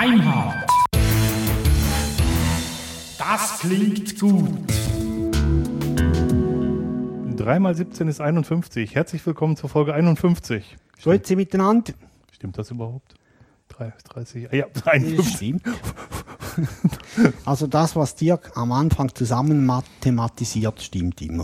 Deimhardt. Das klingt gut. 3 mal 17 ist 51. Herzlich willkommen zur Folge 51. Grüezi miteinander. Stimmt das überhaupt? 30, ja, 51. Stimmt. Also das, was Dirk am Anfang zusammen mathematisiert, stimmt immer.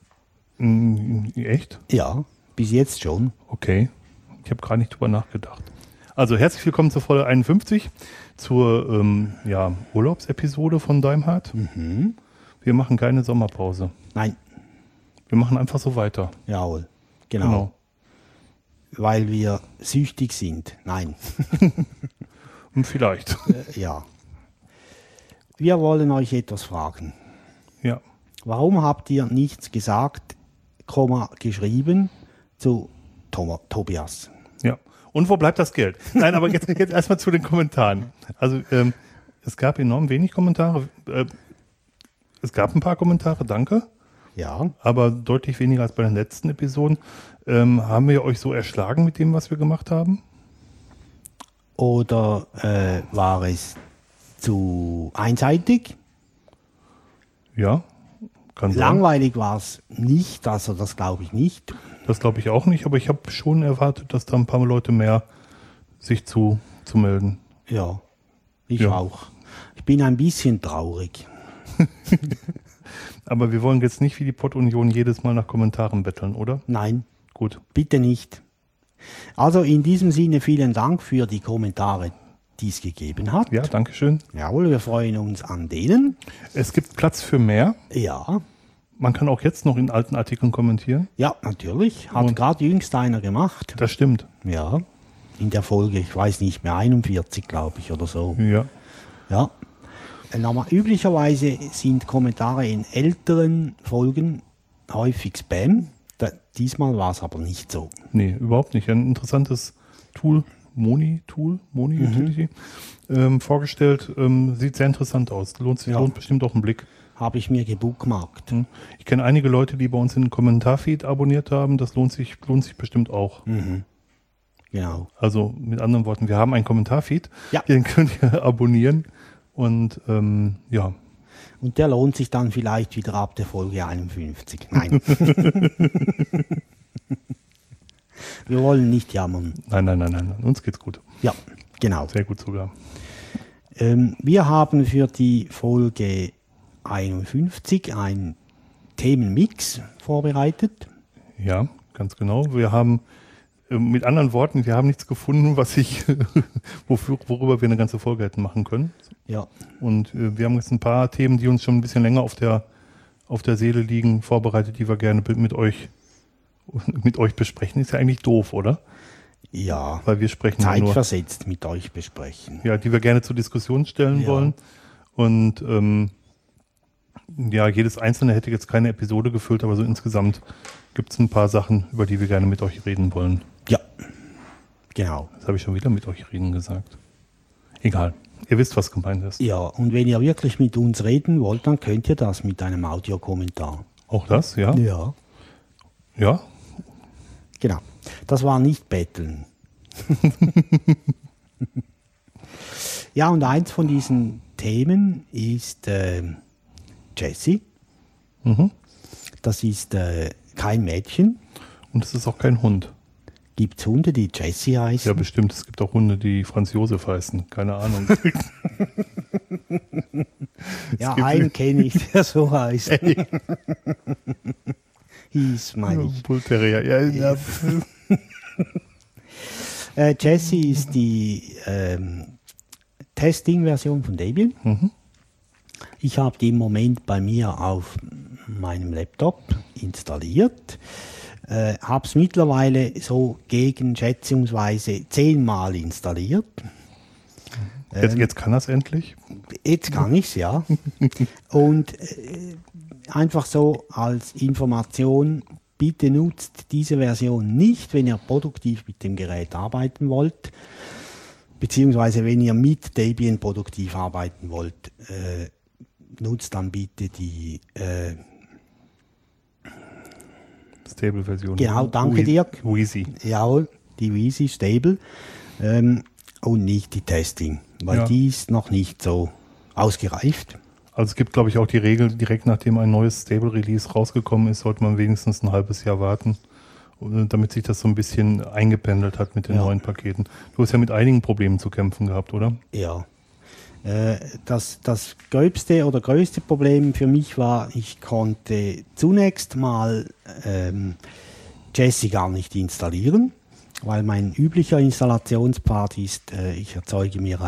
Echt? Ja, bis jetzt schon. Okay. Ich habe gar nicht drüber nachgedacht. Also herzlich willkommen zur Folge 51, zur Urlaubsepisode von Deimhardt. Mhm. Wir machen keine Sommerpause. Nein, Wir machen einfach so weiter. jawohl. Genau. Weil wir süchtig sind. Nein. Und vielleicht. Ja. Wir wollen euch etwas fragen. Ja. Warum habt ihr nichts gesagt, geschrieben zu Tobias? Ja. Und wo bleibt das Geld? Nein, aber jetzt erstmal zu den Kommentaren. Also es gab enorm wenig Kommentare. Es gab ein paar Kommentare, danke. Ja. Aber deutlich weniger als bei den letzten Episoden. Haben wir euch so erschlagen mit dem, was wir gemacht haben? Oder war es zu einseitig? Ja, kann sein. Langweilig war es nicht, also das glaube ich nicht. Das glaube ich auch nicht, aber ich habe schon erwartet, dass da ein paar Leute mehr sich zu melden. Ja, ich Ja. auch. Ich bin ein bisschen traurig. Aber wir wollen jetzt nicht wie die Pott-Union jedes Mal nach Kommentaren betteln, oder? Nein, Gut. bitte nicht. Also in diesem Sinne vielen Dank für die Kommentare, die es gegeben hat. Ja, danke schön. Jawohl, wir freuen uns an denen. Es gibt Platz für mehr. Ja, Man kann auch jetzt noch in alten Artikeln kommentieren. ja, natürlich. Hat Und- gerade jüngst einer gemacht. Das stimmt. Ja, in der Folge, ich weiß nicht mehr, 41 glaube ich oder so. Ja. Ja. Nochmal, üblicherweise sind Kommentare in älteren Folgen häufig Spam. Diesmal war es aber nicht so. Nee, überhaupt nicht. Ein interessantes Tool, Moni Utility, vorgestellt. Sieht sehr interessant aus. Lohnt bestimmt auch einen Blick. Habe ich mir gebookmarkt. Ich kenne einige Leute, die bei uns in den Kommentarfeed abonniert haben. Das lohnt sich bestimmt auch. Genau. Also mit anderen Worten, wir haben einen Kommentarfeed. Ja. Den könnt ihr abonnieren. Und ja, Und der lohnt sich dann vielleicht wieder ab der Folge 51. Nein. Wir wollen nicht jammern. nein. Uns geht's gut. Ja, genau. Sehr gut sogar. Wir haben für die Folge 51 einen Themenmix vorbereitet. Ja, ganz genau. Wir haben, mit anderen Worten, wir haben nichts gefunden, worüber wir eine ganze Folge hätten machen können. Ja, Und wir haben jetzt ein paar Themen, die uns schon ein bisschen länger auf der Seele liegen, vorbereitet, die wir gerne mit euch besprechen. Ist ja eigentlich doof, oder? ja. Weil wir sprechen ja nur, Zeitversetzt mit euch besprechen. ja, die wir gerne zur Diskussion stellen Ja. wollen. Und ja, jedes einzelne hätte jetzt keine Episode gefüllt, aber so insgesamt gibt es ein paar Sachen, über die wir gerne mit euch reden wollen. Ja, genau. Das habe ich schon wieder mit euch reden gesagt. Egal. Ihr wisst, was gemeint ist. Ja, und wenn ihr wirklich mit uns reden wollt, dann könnt ihr das mit einem Audiokommentar. Auch das, ja? Ja. Ja? Genau. Das war nicht Betteln. Ja, und eins von diesen Themen ist Jessie. Mhm. Das ist kein Mädchen. Und es ist auch kein Hund. Gibt es Hunde, die Jessie heißen? Ja, bestimmt. Es gibt auch Hunde, die Franz Josef heißen. Keine Ahnung. Ja, gibt- einen kenne ich, der so heißt. Hieß, meine ich. Bull Terrier. Ja. Jessie ist die Testing-Version von Debian. Mhm. Ich habe die im Moment bei mir auf meinem Laptop installiert. Habe es mittlerweile so gegen schätzungsweise 10-mal installiert. Jetzt kann er es endlich. Jetzt kann ich es, ja. Und einfach so als Information, bitte nutzt diese Version nicht, wenn ihr produktiv mit dem Gerät arbeiten wollt, beziehungsweise wenn ihr mit Debian produktiv arbeiten wollt, nutzt dann bitte die Stable-Version. Genau, danke Dirk. Wheezy. Jawohl, die Wheezy Stable. und nicht die Testing, weil Ja. die ist noch nicht so ausgereift. Also es gibt, glaube ich, auch die Regel, direkt nachdem ein neues Stable Release rausgekommen ist, sollte man wenigstens ein halbes Jahr warten, damit sich das so ein bisschen eingependelt hat mit den Ja. neuen Paketen. Du hast ja mit einigen Problemen zu kämpfen gehabt, oder? Ja. Das gröbste oder größte Problem für mich war, ich konnte zunächst mal Jessie gar nicht installieren, weil mein üblicher Installationspfad ist, ich erzeuge mir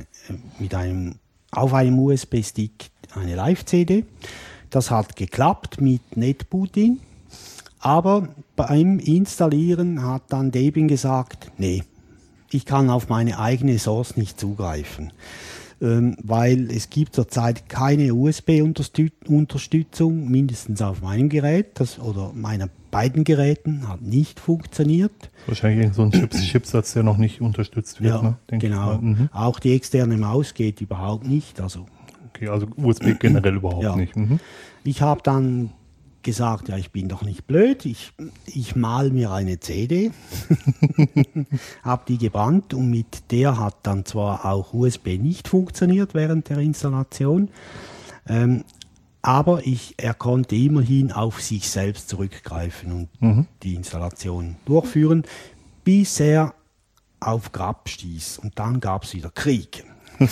auf einem USB-Stick eine Live-CD. Das hat geklappt mit NetBootin, aber beim Installieren hat dann Debian gesagt, nee, ich kann auf meine eigene Source nicht zugreifen, weil es gibt zurzeit keine USB-Unterstützung, mindestens auf meinem Gerät, oder meiner beiden Geräten, hat nicht funktioniert. Wahrscheinlich so ein Chipsatz, der noch nicht unterstützt wird. Ja, Ne? Denke ich genau. mal. Mhm. Auch die externe Maus geht überhaupt nicht. Also Okay, also USB generell überhaupt Ja. nicht. Mhm. ich habe dann gesagt, ja, ich bin doch nicht blöd, ich mal mir eine CD, habe die gebrannt und mit der hat dann zwar auch USB nicht funktioniert während der Installation, aber er konnte immerhin auf sich selbst zurückgreifen und die Installation durchführen, bis er auf Grub stieß und dann gab es wieder Krieg.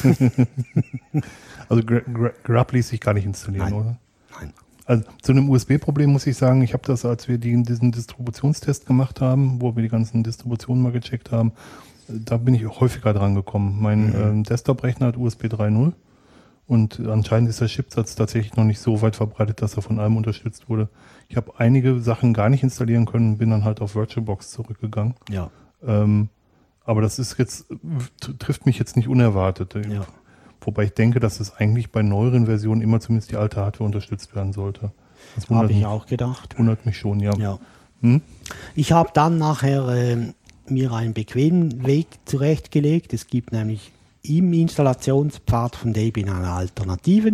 Also Grub ließ sich gar nicht installieren, Nein. oder? Nein. Also zu einem USB-Problem muss ich sagen, ich habe das, als wir diesen Distributionstest gemacht haben, wo wir die ganzen Distributionen mal gecheckt haben, da bin ich häufiger dran gekommen. Mein Desktop-Rechner hat USB 3.0 und anscheinend ist der Chipsatz tatsächlich noch nicht so weit verbreitet, dass er von allem unterstützt wurde. Ich habe einige Sachen gar nicht installieren können, bin dann halt auf VirtualBox zurückgegangen. Ja. Aber das ist jetzt, trifft mich jetzt nicht unerwartet. Ja. Wobei ich denke, dass es eigentlich bei neueren Versionen immer zumindest die alte Hardware unterstützt werden sollte. Das Habe ich auch gedacht. wundert mich schon, ja. Ja. Ich habe dann nachher mir einen bequemen Weg zurechtgelegt. Es gibt nämlich im Installationspfad von Debian eine Alternative,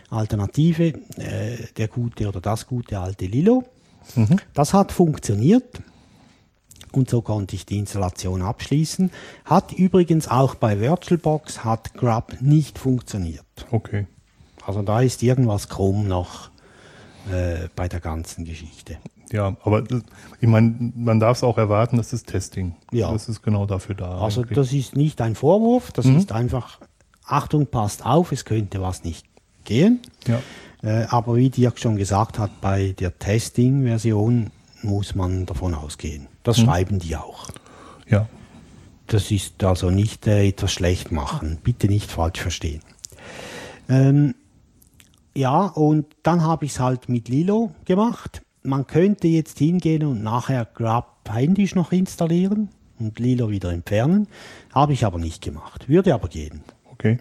der gute oder das gute alte Lilo. Das hat funktioniert und so konnte ich die Installation abschließen. Hat übrigens auch bei VirtualBox hat Grub nicht funktioniert. Okay. Also da ist irgendwas krumm noch bei der ganzen Geschichte. Ja, aber ich meine, man darf es auch erwarten, das ist Testing. Ja. Das ist genau dafür da. Also eigentlich. das ist nicht ein Vorwurf, das ist einfach, Achtung, passt auf, es könnte was nicht gehen. Ja. Aber wie Dirk schon gesagt hat, bei der Testing-Version muss man davon ausgehen. Das schreiben die auch. Ja. Das ist also nicht etwas schlecht machen. Bitte nicht falsch verstehen. Ja, und dann habe ich es halt mit Lilo gemacht. Man könnte jetzt hingehen und nachher Grub händisch noch installieren und Lilo wieder entfernen. Habe ich aber nicht gemacht. Würde aber gehen. Okay.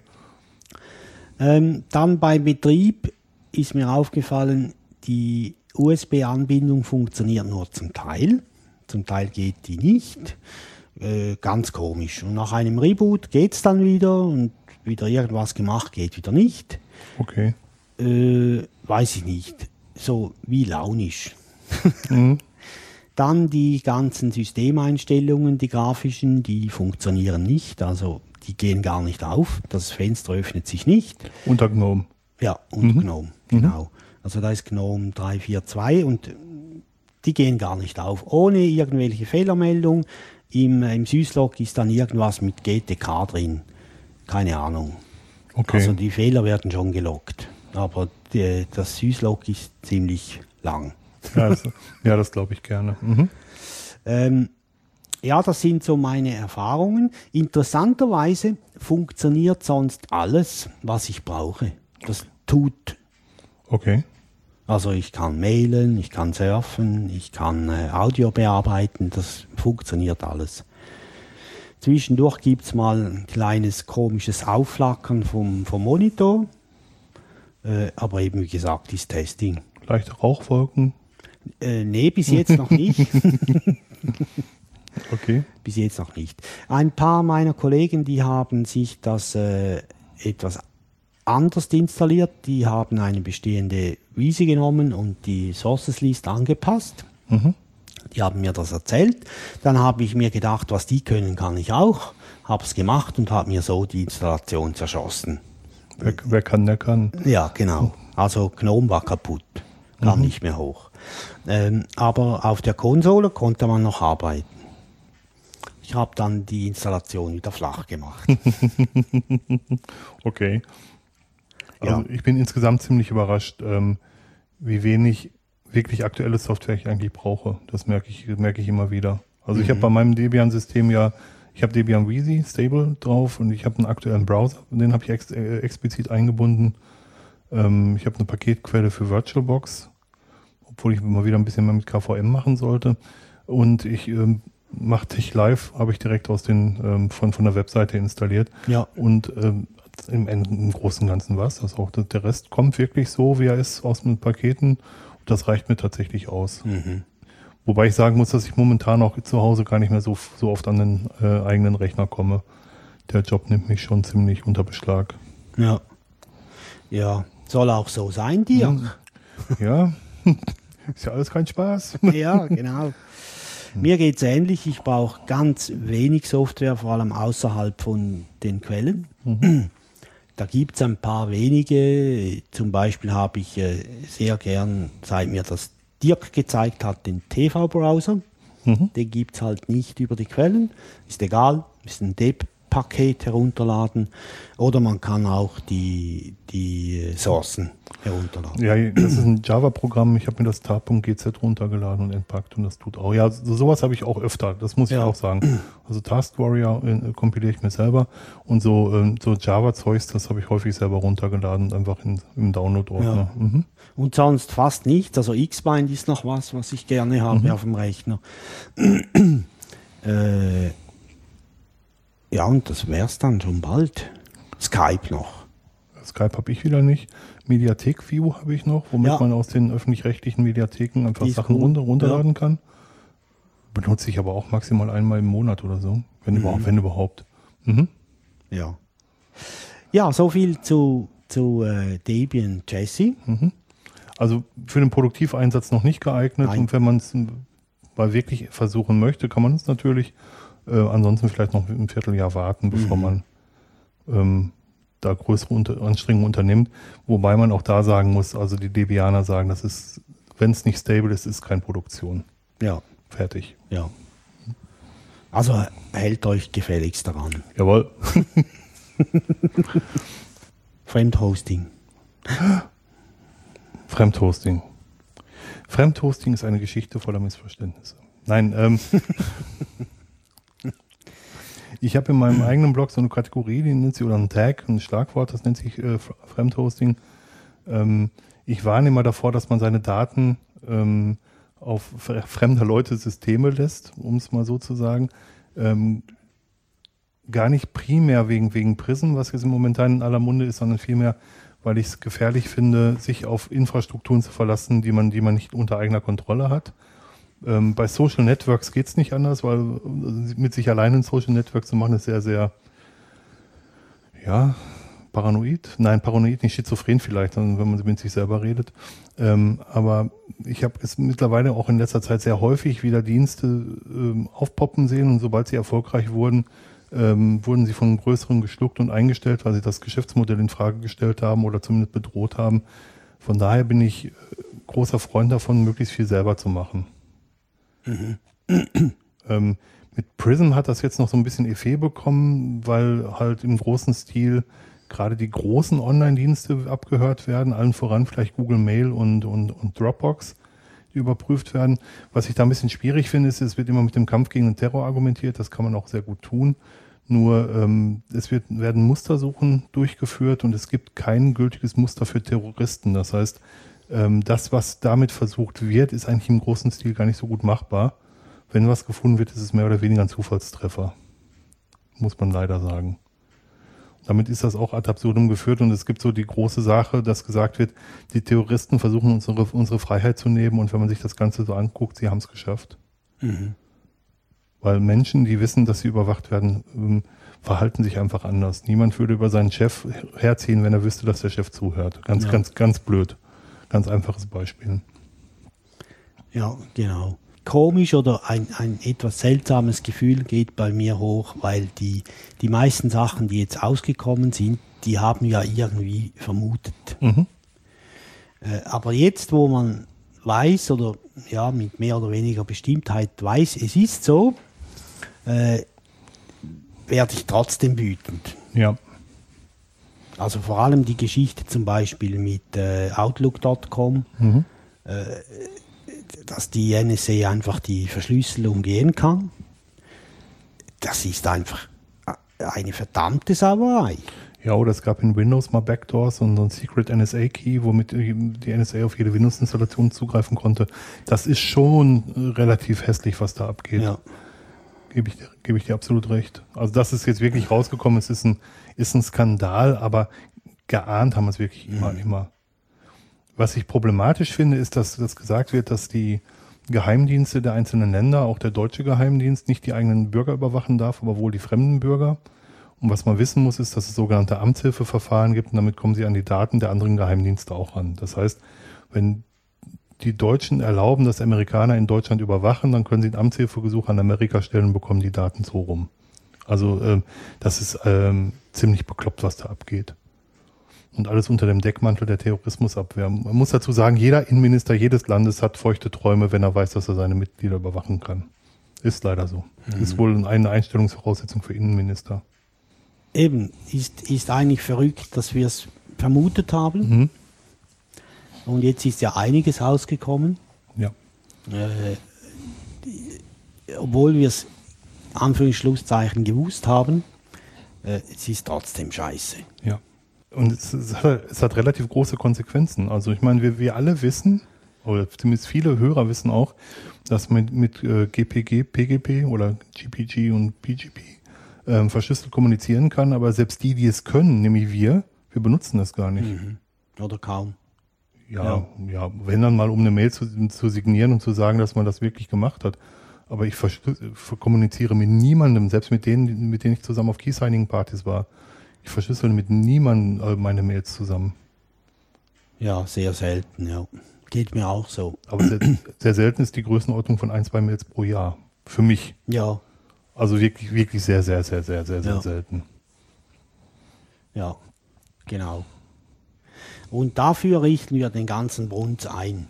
Dann beim Betrieb ist mir aufgefallen, die USB-Anbindung funktioniert nur zum Teil. Zum Teil geht die nicht. Ganz komisch. Und nach einem Reboot geht es dann wieder und wieder irgendwas gemacht, geht wieder nicht. Okay. Weiß ich nicht. So wie launisch. Dann die ganzen Systemeinstellungen, die grafischen, die funktionieren nicht. Also die gehen gar nicht auf. Das Fenster öffnet sich nicht. Unter GNOME. Ja, und GNOME, genau. Also da ist GNOME 3.4.2 und die gehen gar nicht auf. Ohne irgendwelche Fehlermeldung. Im Syslog ist dann irgendwas mit GTK drin. Keine Ahnung. Okay. Also die Fehler werden schon geloggt. Aber das Syslog ist ziemlich lang. Ja, das glaube ich gerne. Mhm. Ja, das sind so meine Erfahrungen. Interessanterweise funktioniert sonst alles, was ich brauche. Das tut. Okay. Also ich kann mailen, ich kann surfen, ich kann Audio bearbeiten, das funktioniert alles. Zwischendurch gibt es mal ein kleines komisches Aufflackern vom Monitor, aber eben wie gesagt, ist Testing. Leichte Rauchwolken. Nee, bis jetzt noch nicht. Okay. Bis jetzt noch nicht. Ein paar meiner Kollegen, die haben sich das etwas anders installiert. Die haben eine bestehende Wiese genommen und die Sources List angepasst. Die haben mir das erzählt. Dann habe ich mir gedacht, was die können, kann ich auch. habe es gemacht und habe mir so die Installation zerschossen. Wer kann, der kann. Ja, genau. Also GNOME war kaputt, kam nicht mehr hoch. Aber auf der Konsole konnte man noch arbeiten. Ich habe dann die Installation wieder flach gemacht. Okay. Also Ja. ich bin insgesamt ziemlich überrascht, wie wenig wirklich aktuelle Software ich eigentlich brauche. Das merke ich immer wieder. Also ich habe bei meinem Debian-System ich habe Debian Wheezy Stable drauf und ich habe einen aktuellen Browser, den habe ich explizit eingebunden. Ich habe eine Paketquelle für VirtualBox, obwohl ich mal wieder ein bisschen mehr mit KVM machen sollte. Und ich mache TechLive, habe ich direkt aus von der Webseite installiert. Ja. Und im Großen und Ganzen war es das auch. Der Rest kommt wirklich so, wie er ist, aus den Paketen. Und das reicht mir tatsächlich aus. Wobei ich sagen muss, dass ich momentan auch zu Hause gar nicht mehr so oft an den eigenen Rechner komme. Der Job nimmt mich schon ziemlich unter Beschlag. Ja. Ja, soll auch so sein, Dirk. Ja, ist ja alles kein Spaß. Ja, genau. Mir geht es ähnlich. Ich brauche ganz wenig Software, vor allem außerhalb von den Quellen. Da gibt es ein paar wenige. Zum Beispiel habe ich sehr gern, seit mir das Dirk gezeigt hat, den TV-Browser. Den gibt es halt nicht über die Quellen. Ist egal, ist ein Deb-Paket herunterladen. Oder man kann auch die Sourcen herunterladen. Ja, das ist ein Java-Programm. Ich habe mir das tar.gz runtergeladen und entpackt und das tut auch. Ja, sowas habe ich auch öfter, das muss ich auch sagen. Also Task Warrior kompiliere ich mir selber und so Java-Zeugs, das habe ich häufig selber runtergeladen und einfach im Download-Ordner. Ja. Und sonst fast nichts. Also Xbind ist noch was ich gerne habe auf dem Rechner. Ja, und das wäre es dann schon bald. Skype noch. Skype habe ich wieder nicht. Mediathek View habe ich noch, womit man aus den öffentlich-rechtlichen Mediatheken einfach Sachen runterladen kann. Benutze ich aber auch maximal einmal im Monat oder so, wenn überhaupt. Ja. Ja, so viel zu Debian Jessie. Also für den Produktiveinsatz noch nicht geeignet. Nein. Und wenn man es mal wirklich versuchen möchte, kann man es natürlich ansonsten vielleicht noch ein Vierteljahr warten, bevor man da größere Anstrengungen unternimmt. Wobei man auch da sagen muss, also die Debianer sagen, das ist, wenn es nicht stable ist, ist keine Produktion. Ja. Fertig. Ja. Also hält euch gefälligst daran. Jawohl. Fremdhosting. Fremdhosting. Fremdhosting ist eine Geschichte voller Missverständnisse. Nein, ich habe in meinem eigenen Blog so eine Kategorie, die nennt sich, oder ein Tag, ein Schlagwort, das nennt sich Fremdhosting. Ich warne immer davor, dass man seine Daten auf fremder Leute Systeme lässt, um es mal so zu sagen. Gar nicht primär wegen Prism, was jetzt momentan in aller Munde ist, sondern vielmehr, weil ich es gefährlich finde, sich auf Infrastrukturen zu verlassen, die man nicht unter eigener Kontrolle hat. Bei Social Networks geht es nicht anders, weil mit sich allein ein Social Network zu machen, ist sehr, sehr, ja, paranoid. Nein, paranoid nicht, schizophren vielleicht, wenn man mit sich selber redet. Aber ich habe es mittlerweile auch in letzter Zeit sehr häufig wieder Dienste aufpoppen sehen und sobald sie erfolgreich wurden, wurden sie von größeren geschluckt und eingestellt, weil sie das Geschäftsmodell in Frage gestellt haben oder zumindest bedroht haben. Von daher bin ich großer Freund davon, möglichst viel selber zu machen. Mit Prism hat das jetzt noch so ein bisschen Effet bekommen, weil halt im großen Stil gerade die großen Online-Dienste abgehört werden, allen voran vielleicht Google Mail und Dropbox, die überprüft werden. Was ich da ein bisschen schwierig finde, ist, es wird immer mit dem Kampf gegen den Terror argumentiert, das kann man auch sehr gut tun. Nur werden Mustersuchen durchgeführt und es gibt kein gültiges Muster für Terroristen. Das heißt, das, was damit versucht wird, ist eigentlich im großen Stil gar nicht so gut machbar. Wenn was gefunden wird, ist es mehr oder weniger ein Zufallstreffer. Muss man leider sagen. Damit ist das auch ad absurdum geführt und es gibt so die große Sache, dass gesagt wird, die Terroristen versuchen unsere Freiheit zu nehmen und wenn man sich das Ganze so anguckt, sie haben es geschafft. Weil Menschen, die wissen, dass sie überwacht werden, verhalten sich einfach anders. Niemand würde über seinen Chef herziehen, wenn er wüsste, dass der Chef zuhört. Ganz blöd. Ganz einfaches Beispiel. Ja, genau. komisch oder ein etwas seltsames Gefühl geht bei mir hoch, weil die meisten Sachen, die jetzt ausgekommen sind, die haben ja irgendwie vermutet. Aber jetzt, wo man weiß oder ja mit mehr oder weniger Bestimmtheit weiß, es ist so, werde ich trotzdem wütend. Ja. Also vor allem die Geschichte zum Beispiel mit Outlook.com, dass die NSA einfach die Verschlüsselung umgehen kann. Das ist einfach eine verdammte Sauerei. Ja, oder es gab in Windows mal Backdoors und so ein Secret NSA-Key, womit die NSA auf jede Windows-Installation zugreifen konnte. Das ist schon relativ hässlich, was da abgeht. Ja. Gebe ich dir absolut recht. Also das ist jetzt wirklich rausgekommen, es ist ein Skandal, aber geahnt haben wir es wirklich immer. Was ich problematisch finde, ist, dass das gesagt wird, dass die Geheimdienste der einzelnen Länder, auch der deutsche Geheimdienst, nicht die eigenen Bürger überwachen darf, aber wohl die fremden Bürger. Und was man wissen muss, ist, dass es sogenannte Amtshilfeverfahren gibt und damit kommen sie an die Daten der anderen Geheimdienste auch ran. Das heißt, wenn die Deutschen erlauben, dass Amerikaner in Deutschland überwachen, dann können sie einen Amtshilfegesuch an Amerika stellen und bekommen die Daten so rum. Also das ist ziemlich bekloppt, was da abgeht. Und alles unter dem Deckmantel der Terrorismusabwehr. Man muss dazu sagen, jeder Innenminister jedes Landes hat feuchte Träume, wenn er weiß, dass er seine Mitglieder überwachen kann. Ist leider so. Ist wohl eine Einstellungsvoraussetzung für Innenminister. Eben, ist eigentlich verrückt, dass wir es vermutet haben. Und jetzt ist ja einiges rausgekommen. Ja. Obwohl wir es, Anführungs-Schlusszeichen, gewusst haben, es ist trotzdem scheiße. Ja. Und es hat relativ große Konsequenzen. Also ich meine, wir alle wissen, oder zumindest viele Hörer wissen auch, dass man mit GPG, PGP oder GPG und PGP verschlüsselt kommunizieren kann, aber selbst die es können, nämlich wir benutzen das gar nicht. Oder kaum. Ja, wenn dann mal, um eine Mail zu signieren und zu sagen, dass man das wirklich gemacht hat. Aber ich kommuniziere mit niemandem, selbst mit denen ich zusammen auf Key-Signing-Partys war. Ich verschlüssele mit niemandem meine Mails zusammen. Ja, sehr selten, ja. Geht mir auch so. Aber sehr selten ist die Größenordnung von 1-2 Mails pro Jahr. Für mich. Ja. Also wirklich, wirklich sehr, sehr, sehr, sehr, sehr, sehr selten. Ja, genau. Und dafür richten wir den ganzen Brunz ein.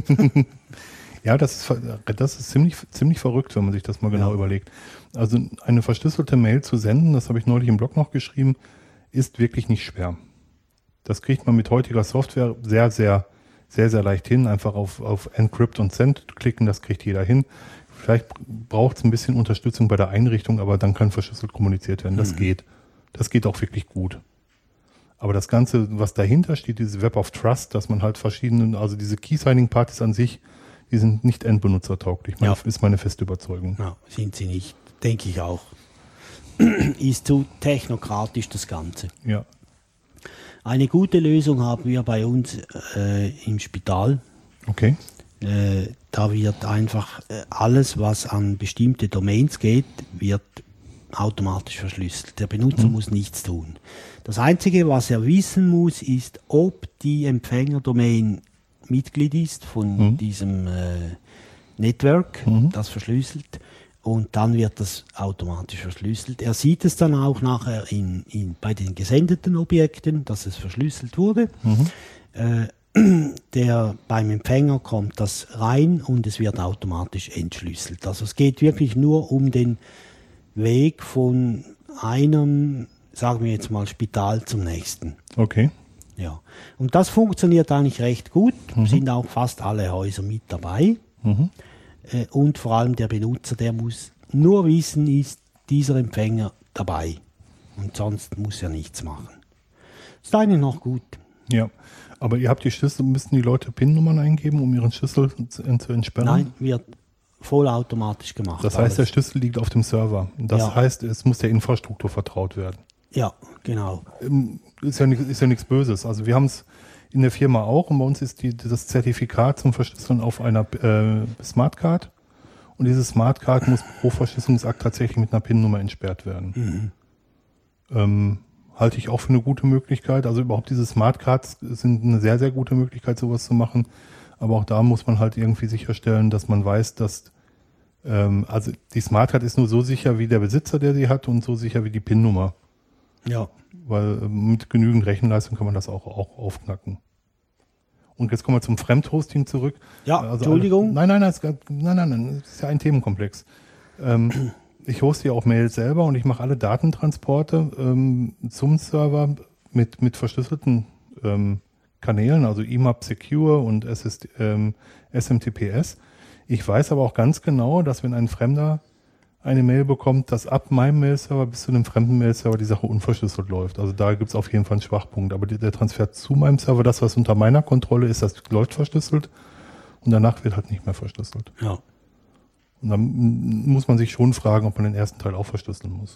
Ja, das ist ziemlich verrückt, wenn man sich das mal genau überlegt. Also eine verschlüsselte Mail zu senden, das habe ich neulich im Blog noch geschrieben, ist wirklich nicht schwer. Das kriegt man mit heutiger Software sehr, sehr, sehr, sehr leicht hin. Einfach auf Encrypt und Send klicken, das kriegt jeder hin. Vielleicht braucht es ein bisschen Unterstützung bei der Einrichtung, aber dann kann verschlüsselt kommuniziert werden. Das geht. Das geht auch wirklich gut. Aber das Ganze, was dahinter steht, dieses Web of Trust, dass man halt also diese Key-Signing-Partys an sich, die sind nicht endbenutzertauglich. Ist meine feste Überzeugung. Ja, sind sie nicht. Denke ich auch. Ist zu technokratisch das Ganze. Ja. Eine gute Lösung haben wir bei uns im Spital. Okay. Da wird einfach alles, was an bestimmte Domains geht, wird automatisch verschlüsselt. Der Benutzer muss nichts tun. Das Einzige, was er wissen muss, ist, ob die Empfängerdomain Mitglied ist von diesem Network, das verschlüsselt, und dann wird das automatisch verschlüsselt. Er sieht es dann auch nachher bei den gesendeten Objekten, dass es verschlüsselt wurde. Beim Empfänger kommt das rein und es wird automatisch entschlüsselt. Also es geht wirklich nur um den Weg von einem, sagen wir jetzt mal, Spital zum nächsten. Okay. Ja. Und das funktioniert eigentlich recht gut. Sind auch fast alle Häuser mit dabei. Und vor allem der Benutzer, der muss nur wissen, ist dieser Empfänger dabei. Und sonst muss er nichts machen. Ist eigentlich noch gut. Ja. Aber ihr habt die Schlüssel, müssen die Leute PIN-Nummern eingeben, um ihren Schlüssel zu entsperren? Nein, wird vollautomatisch gemacht. Das heißt, der Schlüssel liegt auf dem Server. Das heißt, es muss der Infrastruktur vertraut werden. Ja, genau. Ist ja nichts Böses. Also wir haben es in der Firma auch und bei uns ist das Zertifikat zum Verschlüsseln auf einer Smartcard. Und diese Smartcard muss pro Verschlüsselungsakt tatsächlich mit einer PIN-Nummer entsperrt werden. Halte ich auch für eine gute Möglichkeit. Also überhaupt diese Smartcards sind eine sehr, sehr gute Möglichkeit, sowas zu machen. Aber auch da muss man halt irgendwie sicherstellen, dass man weiß, dass Also die Smartcard ist nur so sicher wie der Besitzer, der sie hat, und so sicher wie die PIN-Nummer. Ja. Weil mit genügend Rechenleistung kann man das auch aufknacken. Und jetzt kommen wir zum Fremdhosting zurück. Ja, also Entschuldigung. Nein, das ist ja ein Themenkomplex. Ich hoste ja auch Mails selber und ich mache alle Datentransporte zum Server mit verschlüsselten Kanälen, also IMAP Secure und SMTPS. Ich weiß aber auch ganz genau, dass wenn ein Fremder eine Mail bekommt, dass ab meinem Mail-Server bis zu einem fremden Mail-Server die Sache unverschlüsselt läuft. Also da gibt es auf jeden Fall einen Schwachpunkt. Aber der Transfer zu meinem Server, das, was unter meiner Kontrolle ist, das läuft verschlüsselt und danach wird halt nicht mehr verschlüsselt. Ja. Und dann muss man sich schon fragen, ob man den ersten Teil auch verschlüsseln muss.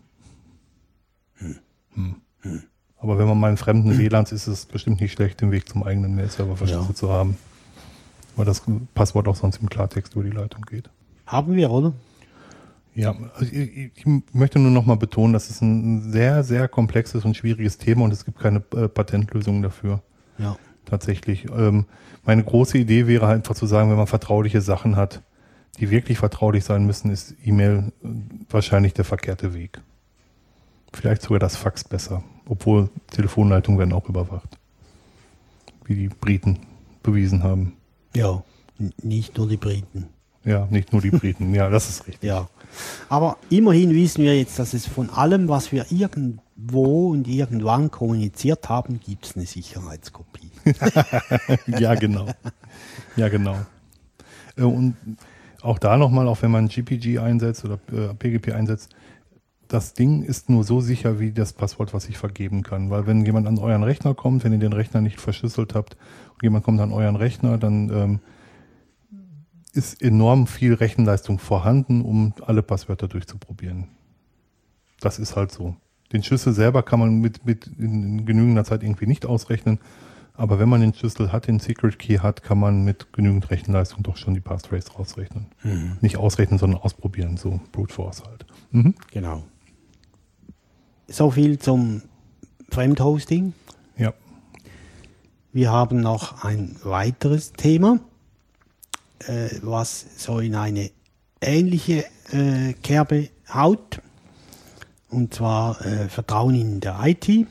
Aber wenn man mal in fremden WLANs ist, ist es bestimmt nicht schlecht, den Weg zum eigenen Mail-Server verschlüsselt zu haben. Weil das Passwort auch sonst im Klartext über die Leitung geht. Haben wir, oder? Ja, also ich möchte nur noch mal betonen, das ist ein sehr, sehr komplexes und schwieriges Thema und es gibt keine Patentlösung dafür. Ja. Tatsächlich. Meine große Idee wäre halt einfach zu sagen, wenn man vertrauliche Sachen hat, die wirklich vertraulich sein müssen, ist E-Mail wahrscheinlich der verkehrte Weg. Vielleicht sogar das Fax besser, obwohl Telefonleitungen werden auch überwacht. Wie die Briten bewiesen haben. Ja, nicht nur die Briten. Ja, nicht nur die Briten. Ja, das ist richtig. Ja. Aber immerhin wissen wir jetzt, dass es von allem, was wir irgendwo und irgendwann kommuniziert haben, gibt es eine Sicherheitskopie. Ja, genau. Ja, genau. Und auch da nochmal, auch wenn man GPG einsetzt oder PGP einsetzt, das Ding ist nur so sicher wie das Passwort, was ich vergeben kann. Weil wenn jemand an euren Rechner kommt, wenn ihr den Rechner nicht verschlüsselt habt und jemand kommt an euren Rechner, dann ist enorm viel Rechenleistung vorhanden, um alle Passwörter durchzuprobieren. Das ist halt so. Den Schlüssel selber kann man mit in genügender Zeit irgendwie nicht ausrechnen, aber wenn man den Schlüssel hat, den Secret Key hat, kann man mit genügend Rechenleistung doch schon die Passphrase rausrechnen. Nicht ausrechnen, sondern ausprobieren, so Brute Force halt. Genau. So viel zum Fremdhosting. Ja. Wir haben noch ein weiteres Thema, was so in eine ähnliche Kerbe haut. Und zwar Vertrauen in der IT.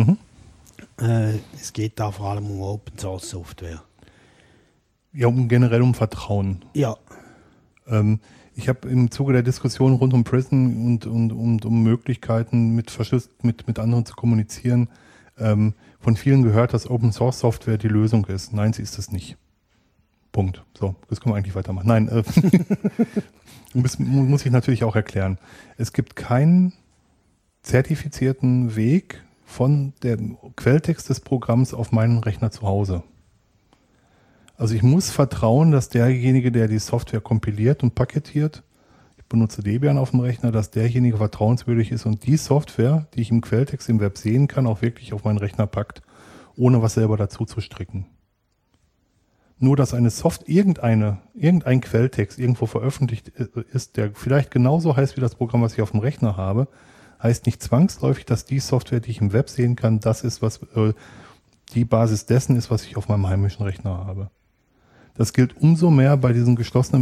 Es geht da vor allem um Open Source Software. Ja, generell um Vertrauen. Ja. Ich habe im Zuge der Diskussion rund um Prism und um Möglichkeiten mit anderen zu kommunizieren, von vielen gehört, dass Open Source Software die Lösung ist. Nein, sie ist es nicht. Punkt. So, das können wir eigentlich weitermachen. Nein, muss ich natürlich auch erklären. Es gibt keinen zertifizierten Weg von dem Quelltext des Programms auf meinen Rechner zu Hause. Also ich muss vertrauen, dass derjenige, der die Software kompiliert und paketiert, ich benutze Debian auf dem Rechner, dass derjenige vertrauenswürdig ist und die Software, die ich im Quelltext im Web sehen kann, auch wirklich auf meinen Rechner packt, ohne was selber dazu zu stricken. Nur, dass eine irgendein Quelltext irgendwo veröffentlicht ist, der vielleicht genauso heißt wie das Programm, was ich auf dem Rechner habe, heißt nicht zwangsläufig, dass die Software, die ich im Web sehen kann, das ist, was die Basis dessen ist, was ich auf meinem heimischen Rechner habe. Das gilt umso mehr bei diesen geschlossenen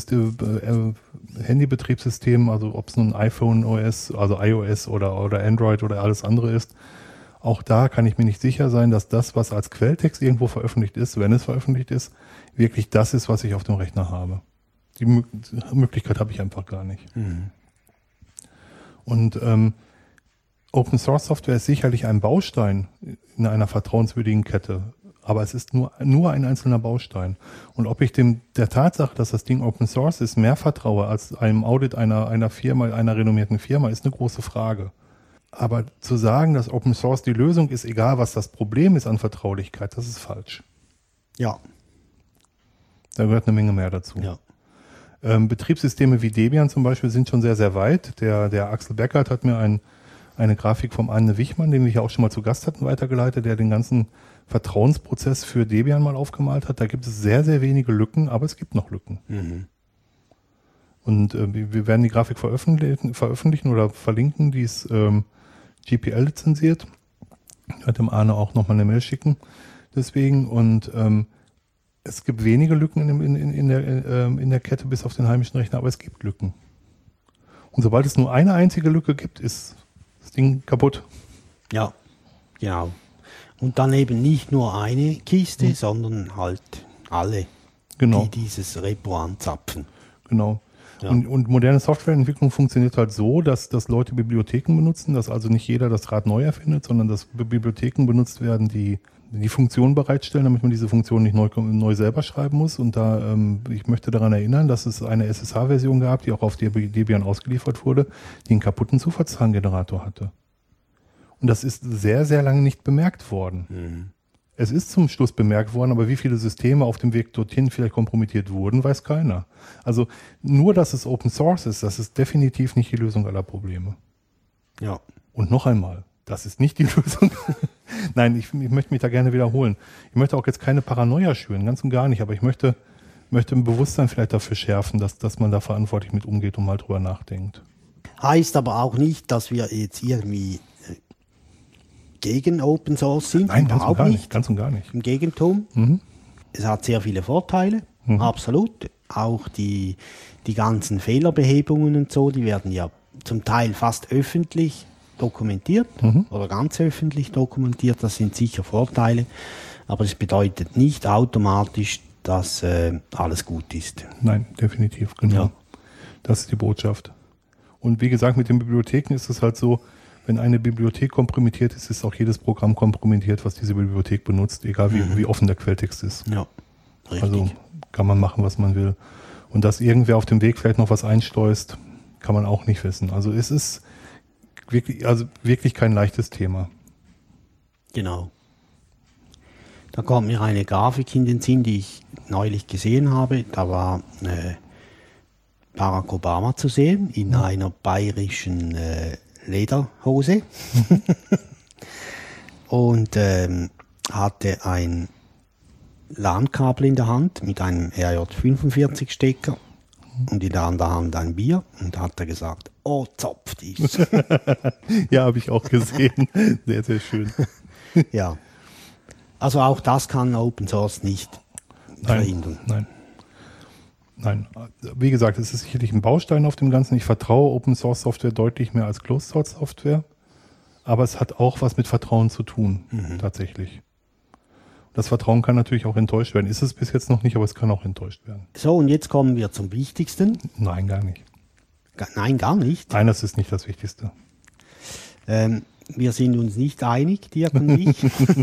Handybetriebssystemen, also ob es nun iPhone OS, also iOS oder Android oder alles andere ist. Auch da kann ich mir nicht sicher sein, dass das, was als Quelltext irgendwo veröffentlicht ist, wenn es veröffentlicht ist, wirklich das ist, was ich auf dem Rechner habe. Die Möglichkeit habe ich einfach gar nicht. Und Open Source Software ist sicherlich ein Baustein in einer vertrauenswürdigen Kette, aber es ist nur ein einzelner Baustein. Und ob ich der Tatsache, dass das Ding Open Source ist, mehr vertraue als einem Audit einer Firma, einer renommierten Firma, ist eine große Frage. Aber zu sagen, dass Open Source die Lösung ist, egal was das Problem ist an Vertraulichkeit, das ist falsch. Ja. Da gehört eine Menge mehr dazu. Ja. Betriebssysteme wie Debian zum Beispiel sind schon sehr, sehr weit. Der Axel Beckert hat mir eine Grafik vom Arne Wichmann, den wir hier auch schon mal zu Gast hatten, weitergeleitet, der den ganzen Vertrauensprozess für Debian mal aufgemalt hat. Da gibt es sehr, sehr wenige Lücken, aber es gibt noch Lücken. Und wir werden die Grafik veröffentlichen oder verlinken, die ist GPL lizenziert. Ich werde dem Arne auch nochmal eine Mail schicken. Deswegen und Es gibt wenige Lücken in der Kette bis auf den heimischen Rechner, aber es gibt Lücken. Und sobald es nur eine einzige Lücke gibt, ist das Ding kaputt. Ja, genau. Und dann eben nicht nur eine Kiste, sondern halt alle, Genau. die dieses Repo anzapfen. Genau. Ja. Und moderne Softwareentwicklung funktioniert halt so, dass Leute Bibliotheken benutzen, dass also nicht jeder das Rad neu erfindet, sondern dass Bibliotheken benutzt werden, die Funktionen bereitstellen, damit man diese Funktion nicht neu selber schreiben muss. Und da, ich möchte daran erinnern, dass es eine SSH-Version gab, die auch auf Debian ausgeliefert wurde, die einen kaputten Zufallszahlengenerator hatte. Und das ist sehr, sehr lange nicht bemerkt worden. Mhm. Es ist zum Schluss bemerkt worden, aber wie viele Systeme auf dem Weg dorthin vielleicht kompromittiert wurden, weiß keiner. Also nur, dass es Open Source ist, das ist definitiv nicht die Lösung aller Probleme. Ja. Und noch einmal, das ist nicht die Lösung. Nein, ich möchte mich da gerne wiederholen. Ich möchte auch jetzt keine Paranoia schüren, ganz und gar nicht, aber ich möchte ein Bewusstsein vielleicht dafür schärfen, dass man da verantwortlich mit umgeht und mal drüber nachdenkt. Heißt aber auch nicht, dass wir jetzt irgendwie gegen Open Source sind. Nein, ganz und gar nicht. Im Gegentum. Mhm. Es hat sehr viele Vorteile, absolut. Auch die ganzen Fehlerbehebungen und so, die werden ja zum Teil fast öffentlich dokumentiert oder ganz öffentlich dokumentiert. Das sind sicher Vorteile, aber es bedeutet nicht automatisch, dass alles gut ist. Nein, definitiv, genau. Ja. Das ist die Botschaft. Und wie gesagt, mit den Bibliotheken ist es halt so, wenn eine Bibliothek kompromittiert ist, ist auch jedes Programm kompromittiert, was diese Bibliothek benutzt, egal wie offen der Quelltext ist. Ja, richtig. Also kann man machen, was man will. Und dass irgendwer auf dem Weg vielleicht noch was einschleust, kann man auch nicht wissen. Also es ist wirklich kein leichtes Thema. Genau. Da kommt mir eine Grafik in den Sinn, die ich neulich gesehen habe. Da war Barack Obama zu sehen in einer bayerischen Lederhose und hatte ein LAN-Kabel in der Hand mit einem RJ45-Stecker und in der anderen Hand ein Bier und da hat er gesagt, oh, zapft ist. Ja, habe ich auch gesehen. Sehr, sehr schön. Ja. Also auch das kann Open Source nicht verhindern. Nein, wie gesagt, es ist sicherlich ein Baustein auf dem Ganzen. Ich vertraue Open Source Software deutlich mehr als Closed Source Software, aber es hat auch was mit Vertrauen zu tun, tatsächlich. Das Vertrauen kann natürlich auch enttäuscht werden. Ist es bis jetzt noch nicht, aber es kann auch enttäuscht werden. So, und jetzt kommen wir zum Wichtigsten. Nein, gar nicht. Nein, gar nicht? Nein, das ist nicht das Wichtigste. Wir sind uns nicht einig, Dirk und ich.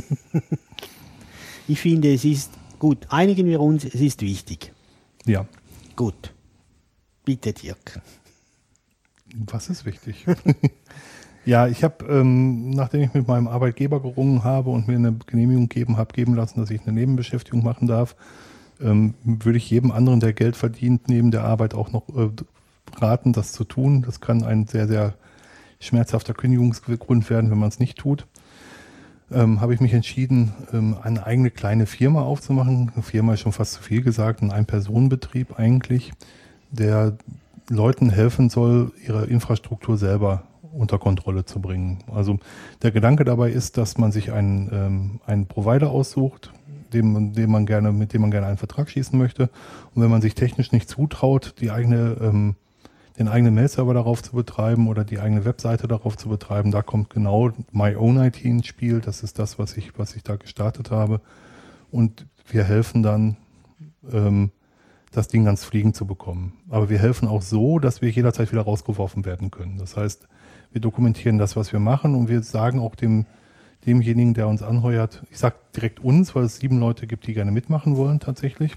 Ich finde, es ist gut, einigen wir uns, es ist wichtig. Ja. Gut. Bitte, Dirk. Was ist wichtig? Ja, ich habe, nachdem ich mit meinem Arbeitgeber gerungen habe und mir eine Genehmigung geben lassen, dass ich eine Nebenbeschäftigung machen darf, würde ich jedem anderen, der Geld verdient, neben der Arbeit auch noch raten, das zu tun. Das kann ein sehr, sehr schmerzhafter Kündigungsgrund werden, wenn man es nicht tut. Habe ich mich entschieden, eine eigene kleine Firma aufzumachen. Eine Firma ist schon fast zu viel gesagt, ein Ein-Personen-Betrieb eigentlich, der Leuten helfen soll, ihre Infrastruktur selber unter Kontrolle zu bringen. Also der Gedanke dabei ist, dass man sich einen Provider aussucht, mit dem man gerne einen Vertrag schließen möchte. Und wenn man sich technisch nicht zutraut, den eigenen Mail-Server darauf zu betreiben oder die eigene Webseite darauf zu betreiben, da kommt genau My Own IT ins Spiel. Das ist das, was ich da gestartet habe. Und wir helfen dann, das Ding ans Fliegen zu bekommen. Aber wir helfen auch so, dass wir jederzeit wieder rausgeworfen werden können. Das heißt, wir dokumentieren das, was wir machen, und wir sagen auch demjenigen, der uns anheuert, ich sage direkt uns, weil es 7 Leute gibt, die gerne mitmachen wollen tatsächlich.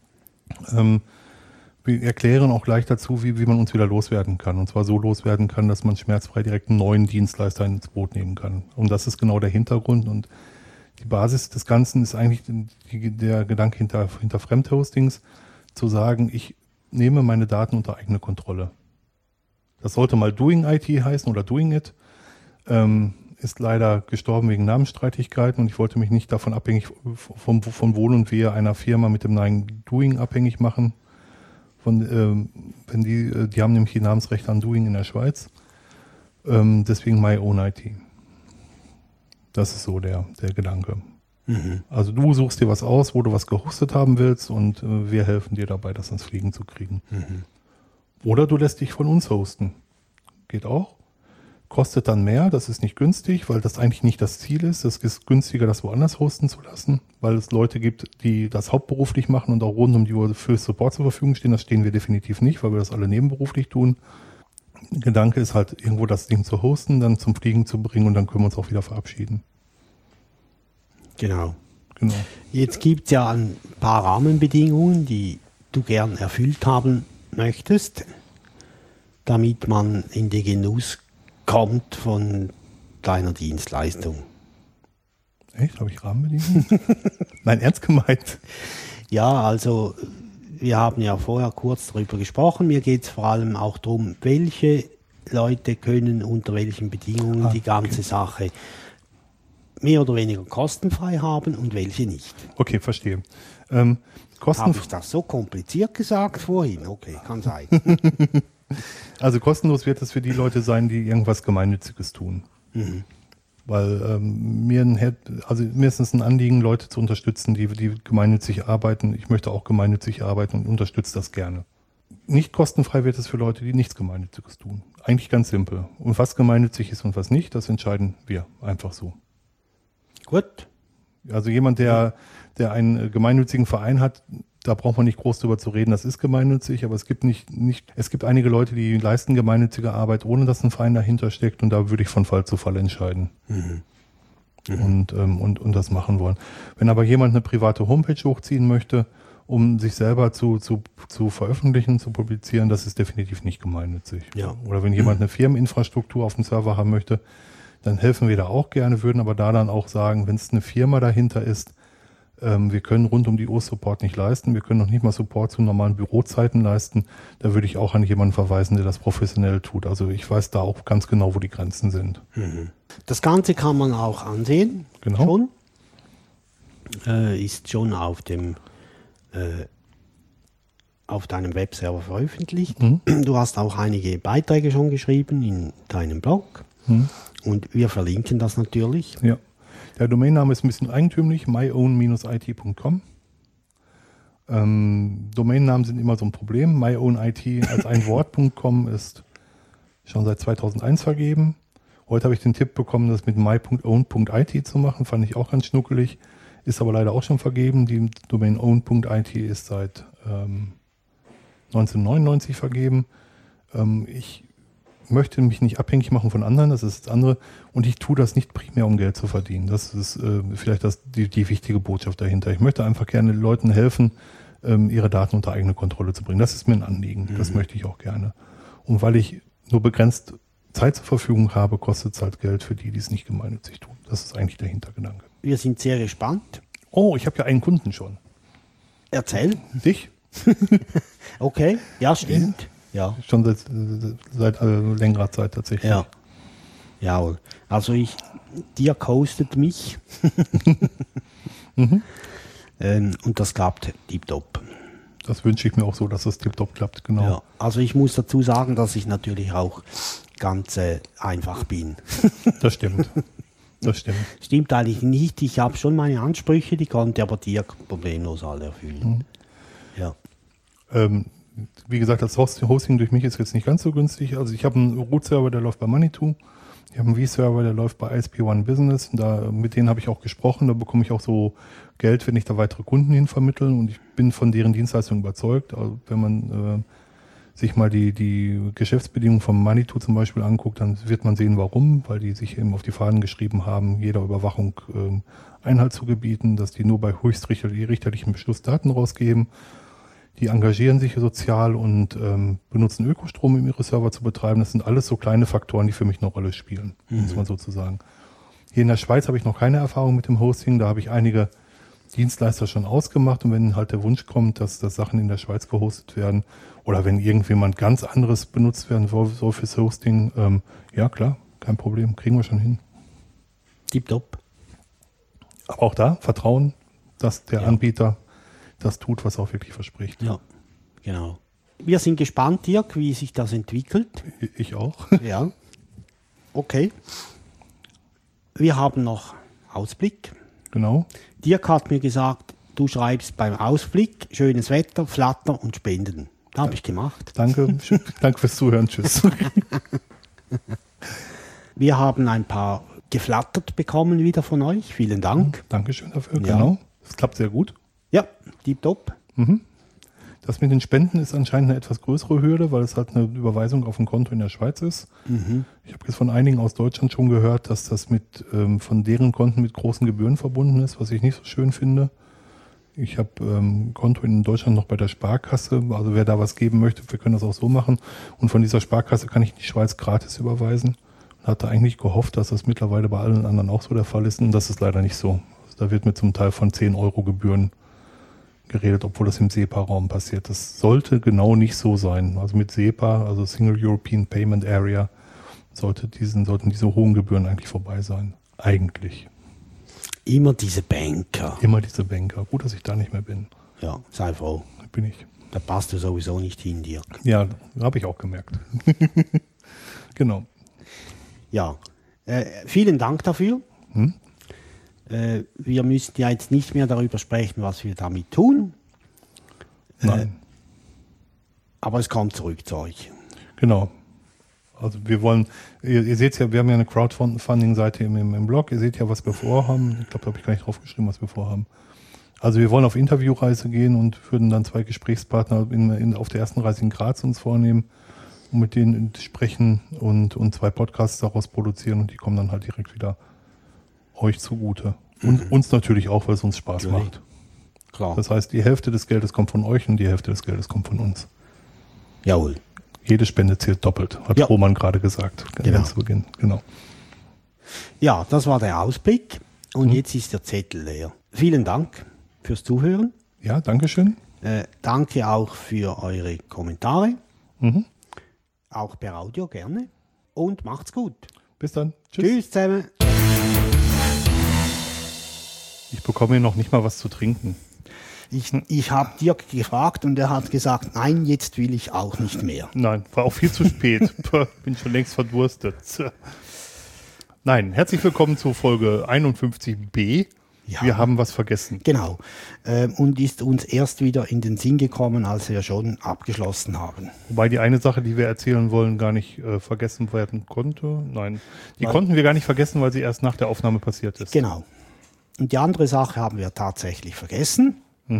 Wir erklären auch gleich dazu, wie man uns wieder loswerden kann. Und zwar so loswerden kann, dass man schmerzfrei direkt einen neuen Dienstleister ins Boot nehmen kann. Und das ist genau der Hintergrund. Und die Basis des Ganzen ist eigentlich der Gedanke hinter Fremdhostings, zu sagen, ich nehme meine Daten unter eigene Kontrolle. Das sollte mal Doing IT heißen oder Doing It. Ist leider gestorben wegen Namensstreitigkeiten, und ich wollte mich nicht davon abhängig von Wohl und Wehe einer Firma mit dem Namen Doing abhängig machen. Wenn die haben nämlich die Namensrechte an Doing in der Schweiz. Deswegen My Own IT. Das ist so der Gedanke. Also du suchst dir was aus, wo du was gehostet haben willst und wir helfen dir dabei, das ans Fliegen zu kriegen. Oder du lässt dich von uns hosten. Geht auch. Kostet dann mehr, das ist nicht günstig, weil das eigentlich nicht das Ziel ist. Es ist günstiger, das woanders hosten zu lassen, weil es Leute gibt, die das hauptberuflich machen und auch rund um die Uhr für Support zur Verfügung stehen. Das stehen wir definitiv nicht, weil wir das alle nebenberuflich tun. Gedanke ist halt, irgendwo das Ding zu hosten, dann zum Fliegen zu bringen und dann können wir uns auch wieder verabschieden. Genau. Genau. Jetzt gibt es ja ein paar Rahmenbedingungen, die du gern erfüllt haben möchtest, damit man in den Genuss kommt von deiner Dienstleistung. Echt? Habe ich Rahmenbedingungen? Nein, ernst gemeint. Ja, also wir haben ja vorher kurz darüber gesprochen. Mir geht es vor allem auch darum, welche Leute können unter welchen Bedingungen die ganze Sache mehr oder weniger kostenfrei haben und welche nicht. Okay, verstehe. Habe ich das so kompliziert gesagt vorhin? Okay, kann sein. Also kostenlos wird es für die Leute sein, die irgendwas Gemeinnütziges tun. Weil mir ist es ein Anliegen, Leute zu unterstützen, die gemeinnützig arbeiten. Ich möchte auch gemeinnützig arbeiten und unterstütze das gerne. Nicht kostenfrei wird es für Leute, die nichts Gemeinnütziges tun. Eigentlich ganz simpel. Und was gemeinnützig ist und was nicht, das entscheiden wir einfach so. Gut. Also jemand, der einen gemeinnützigen Verein hat, da braucht man nicht groß drüber zu reden, das ist gemeinnützig, aber es gibt es gibt einige Leute, die leisten gemeinnützige Arbeit, ohne dass ein Verein dahinter steckt und da würde ich von Fall zu Fall entscheiden. Und das machen wollen. Wenn aber jemand eine private Homepage hochziehen möchte, um sich selber zu veröffentlichen, zu publizieren, das ist definitiv nicht gemeinnützig. Ja. Oder wenn jemand eine Firmeninfrastruktur auf dem Server haben möchte, dann helfen wir da auch gerne, würden aber da dann auch sagen, wenn es eine Firma dahinter ist, wir können rund um die Uhr Support nicht leisten, wir können noch nicht mal Support zu normalen Bürozeiten leisten, da würde ich auch an jemanden verweisen, der das professionell tut. Also ich weiß da auch ganz genau, wo die Grenzen sind. Das Ganze kann man auch ansehen. Genau. Schon. Ist schon auf deinem Webserver veröffentlicht. Du hast auch einige Beiträge schon geschrieben in deinem Blog. Und wir verlinken das natürlich. Ja. Der Domainname ist ein bisschen eigentümlich, myown-it.com. Domainnamen sind immer so ein Problem. myownit als ein Wort.com ist schon seit 2001 vergeben. Heute habe ich den Tipp bekommen, das mit my.own.it zu machen. Fand ich auch ganz schnuckelig. Ist aber leider auch schon vergeben. Die Domain own.it ist seit 1999 vergeben. Ich möchte mich nicht abhängig machen von anderen, das ist das andere. Und ich tue das nicht primär, um Geld zu verdienen. Das ist vielleicht die wichtige Botschaft dahinter. Ich möchte einfach gerne Leuten helfen, ihre Daten unter eigene Kontrolle zu bringen. Das ist mir ein Anliegen. Das möchte ich auch gerne. Und weil ich nur begrenzt Zeit zur Verfügung habe, kostet es halt Geld für die es nicht gemeinnützig tun. Das ist eigentlich der Hintergedanke. Wir sind sehr gespannt. Oh, ich habe ja einen Kunden schon. Erzähl. Dich? Okay, ja, stimmt. Ja. Schon seit längerer Zeit tatsächlich. Ja. Jawohl. Also Dirk hostet mich. Und das klappt tipptopp. Das wünsche ich mir auch so, dass das tipptopp klappt, genau. Ja. Also ich muss dazu sagen, dass ich natürlich auch ganz einfach bin. Das stimmt. Das stimmt. Stimmt eigentlich nicht. Ich habe schon meine Ansprüche, die konnte aber Dirk problemlos alle erfüllen. Ja. Wie gesagt, das Hosting durch mich ist jetzt nicht ganz so günstig. Also ich habe einen Root-Server, der läuft bei Money2. Ich habe einen V-Server, der läuft bei ISP One Business. Mit denen habe ich auch gesprochen. Da bekomme ich auch so Geld, wenn ich da weitere Kunden hin vermittle. Und ich bin von deren Dienstleistung überzeugt. Also wenn man sich mal die Geschäftsbedingungen von Money2 zum Beispiel anguckt, dann wird man sehen, warum. Weil die sich eben auf die Fahnen geschrieben haben, jeder Überwachung Einhalt zu gebieten, dass die nur bei höchstrichterlichem Beschluss Daten rausgeben. Die engagieren sich sozial und benutzen Ökostrom, um ihre Server zu betreiben. Das sind alles so kleine Faktoren, die für mich eine Rolle spielen, muss man sozusagen. Hier in der Schweiz habe ich noch keine Erfahrung mit dem Hosting. Da habe ich einige Dienstleister schon ausgemacht. Und wenn halt der Wunsch kommt, dass Sachen in der Schweiz gehostet werden oder wenn irgendjemand ganz anderes benutzt werden soll fürs Hosting, ja klar, kein Problem, kriegen wir schon hin. Tipptopp. Aber auch da Vertrauen, dass der Anbieter das tut, was er auch wirklich verspricht. Ja, genau. Wir sind gespannt, Dirk, wie sich das entwickelt. Ich auch. Ja. Okay. Wir haben noch Ausblick. Genau. Dirk hat mir gesagt, du schreibst beim Ausblick schönes Wetter, Flatter und Spenden. Habe ich gemacht. Danke, danke fürs Zuhören. Tschüss. Wir haben ein paar geflattert bekommen wieder von euch. Vielen Dank. Dankeschön dafür, Ja. genau. Das klappt sehr gut. Ja, tipptopp. Das mit den Spenden ist anscheinend eine etwas größere Hürde, weil es halt eine Überweisung auf ein Konto in der Schweiz ist. Ich habe jetzt von einigen aus Deutschland schon gehört, dass das mit von deren Konten mit großen Gebühren verbunden ist, was ich nicht so schön finde. Ich habe ein Konto in Deutschland noch bei der Sparkasse, also wer da was geben möchte, wir können das auch so machen. Und von dieser Sparkasse kann ich in die Schweiz gratis überweisen. Und hatte eigentlich gehofft, dass das mittlerweile bei allen anderen auch so der Fall ist. Und das ist leider nicht so. Also da wird mir zum Teil von 10 Euro Gebühren geredet, obwohl das im SEPA-Raum passiert. Das sollte genau nicht so sein. Also mit SEPA, also Single European Payment Area, sollten diese hohen Gebühren eigentlich vorbei sein. Eigentlich. Immer diese Banker. Immer diese Banker. Gut, dass ich da nicht mehr bin. Ja, sei froh. Bin ich. Da passt du sowieso nicht hin, Dirk. Ja, habe ich auch gemerkt. Genau. Ja, vielen Dank dafür. Wir müssen ja jetzt nicht mehr darüber sprechen, was wir damit tun. Nein. Aber es kommt zurück zu euch. Genau. Also wir wollen, ihr seht ja, wir haben ja eine Crowdfunding-Seite im Blog. Ihr seht ja, was wir vorhaben. Ich glaube, da habe ich gar nicht draufgeschrieben, was wir vorhaben. Also wir wollen auf Interviewreise gehen und würden dann 2 Gesprächspartner auf der ersten Reise in Graz uns vornehmen und mit denen sprechen und 2 Podcasts daraus produzieren und die kommen dann halt direkt wieder euch zugute. Und uns natürlich auch, weil es uns Spaß Natürlich. macht. Klar. Das heißt, die Hälfte des Geldes kommt von euch und die Hälfte des Geldes kommt von uns. Jawohl. Jede Spende zählt doppelt, hat Ja. Roman gerade gesagt. Genau. Ganz zu Beginn. Genau. Ja, das war der Ausblick. Und jetzt ist der Zettel leer. Vielen Dank fürs Zuhören. Ja, Dankeschön. Danke auch für eure Kommentare. Auch per Audio gerne. Und macht's gut. Bis dann. Tschüss. Tschüss zusammen. Ich bekomme hier noch nicht mal was zu trinken. Ich habe Dirk gefragt und er hat gesagt, nein, jetzt will ich auch nicht mehr. Nein, war auch viel zu spät. Bin schon längst verdurstet. Nein, herzlich willkommen zu Folge 51b. Ja. Wir haben was vergessen. Genau. Und ist uns erst wieder in den Sinn gekommen, als wir schon abgeschlossen haben. Wobei die eine Sache, die wir erzählen wollen, gar nicht vergessen werden konnte. Nein, die konnten wir gar nicht vergessen, weil sie erst nach der Aufnahme passiert ist. Genau. Und die andere Sache haben wir tatsächlich vergessen.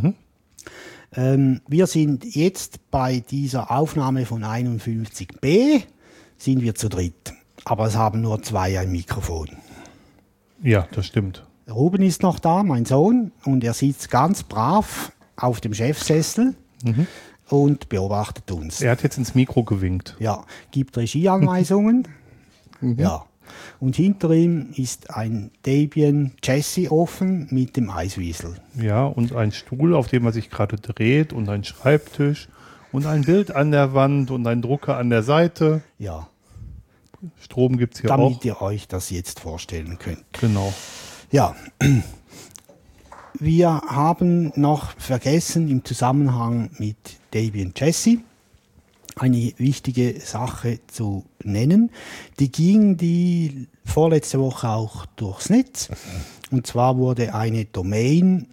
Wir sind jetzt bei dieser Aufnahme von 51b, sind wir zu dritt. Aber es haben nur 2 ein Mikrofon. Ja, das stimmt. Ruben ist noch da, mein Sohn, und er sitzt ganz brav auf dem Chefsessel und beobachtet uns. Er hat jetzt ins Mikro gewinkt. Ja, gibt Regieanweisungen. Ja. Und hinter ihm ist ein Debian Jessie offen mit dem Eiswiesel. Ja, und ein Stuhl, auf dem er sich gerade dreht, und ein Schreibtisch und ein Bild an der Wand und ein Drucker an der Seite. Ja, Strom gibt's hier damit auch. ihr euch das jetzt vorstellen könnt. Genau. Ja, wir haben noch vergessen im Zusammenhang mit Debian Jessie eine wichtige Sache zu nennen. Die ging die vorletzte Woche auch durchs Netz. Und zwar wurde eine Domain,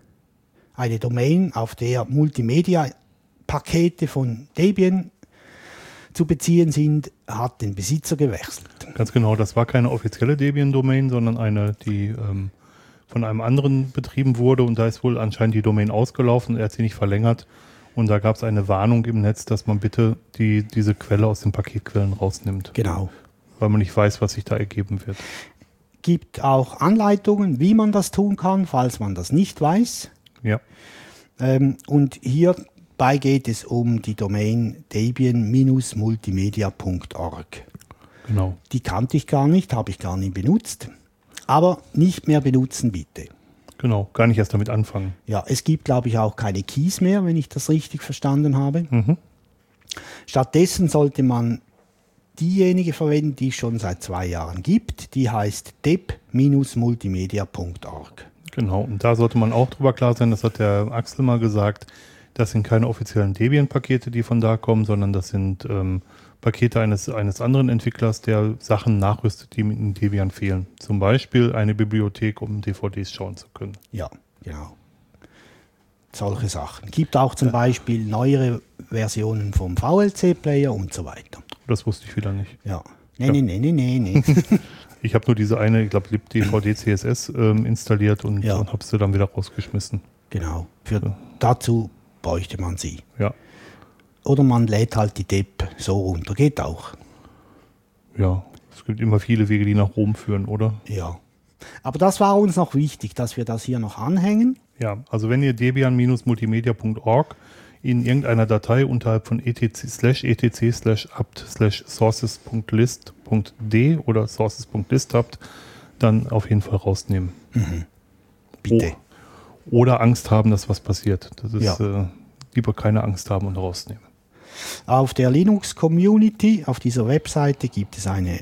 auf der Multimedia-Pakete von Debian zu beziehen sind, hat den Besitzer gewechselt. Ganz genau, das war keine offizielle Debian-Domain, sondern eine, die von einem anderen betrieben wurde, und da ist wohl anscheinend die Domain ausgelaufen, er hat sie nicht verlängert, und da gab es eine Warnung im Netz, dass man bitte diese Quelle aus den Paketquellen rausnimmt, Genau. weil man nicht weiß, was sich da ergeben wird. Gibt auch Anleitungen, wie man das tun kann, falls man das nicht weiß. Ja, Und hierbei geht es um die Domain debian-multimedia.org. genau. Die kannte ich gar nicht, habe ich gar nie benutzt. Aber nicht mehr benutzen, bitte. Genau, gar nicht erst damit anfangen. Ja, es gibt, glaube ich, auch keine Keys mehr, wenn ich das richtig verstanden habe. Stattdessen sollte man diejenige verwenden, die es schon seit 2 Jahren gibt. Die heißt deb-multimedia.org. Genau, und da sollte man auch drüber klar sein, das hat der Axel mal gesagt, das sind keine offiziellen Debian-Pakete, die von da kommen, sondern das sind Pakete eines anderen Entwicklers, der Sachen nachrüstet, die in Debian fehlen. Zum Beispiel eine Bibliothek, um DVDs schauen zu können. Ja, genau. Solche Sachen. Gibt auch zum Beispiel neuere Versionen vom VLC-Player und so weiter. Das wusste ich wieder nicht. Ja. Nee. Ich habe nur diese eine, ich glaube, libdvd CSS installiert und Ja. habe sie dann wieder rausgeschmissen. Genau. Dazu bräuchte man sie. Ja. Oder man lädt halt die DEP so runter. Geht auch. Ja, es gibt immer viele Wege, die nach Rom führen, oder? Ja. Aber das war uns noch wichtig, dass wir das hier noch anhängen. Ja, also wenn ihr debian-multimedia.org in irgendeiner Datei unterhalb von etc/apt/sources.list.d oder sources.list habt, dann auf jeden Fall rausnehmen. Bitte. Oder Angst haben, dass was passiert. Das ist Ja. lieber keine Angst haben und rausnehmen. Auf der Linux-Community, auf dieser Webseite, gibt es ein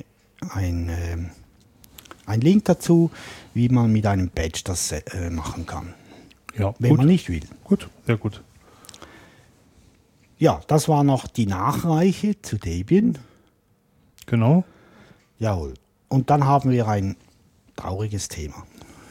Link dazu, wie man mit einem Patch das machen kann, Ja, wenn gut. man nicht will. Gut, sehr gut. Ja, das war noch die Nachreiche zu Debian. Genau. Jawohl. Und dann haben wir ein trauriges Thema.